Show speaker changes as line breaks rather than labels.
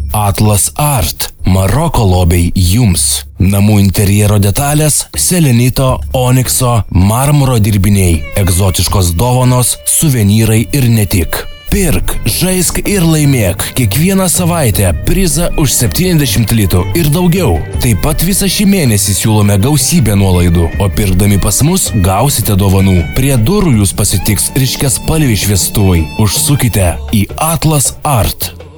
Atlas Art. Maroko lobiai jums. Namų interjero detalės, selenito, onikso, marmuro dirbiniai, egzotiškos dovanos, suvenyrai ir ne tik. Pirk, žaisk ir laimėk kiekvieną savaitę prizą už 70 litų ir daugiau. Taip pat visą šį mėnesį siūlome gausybę nuolaidų, o pirkdami pas mus gausite dovanų. Prie durų jūs pasitiks ryškiaspalviai šviestuvai. Užsukite į Atlas Art.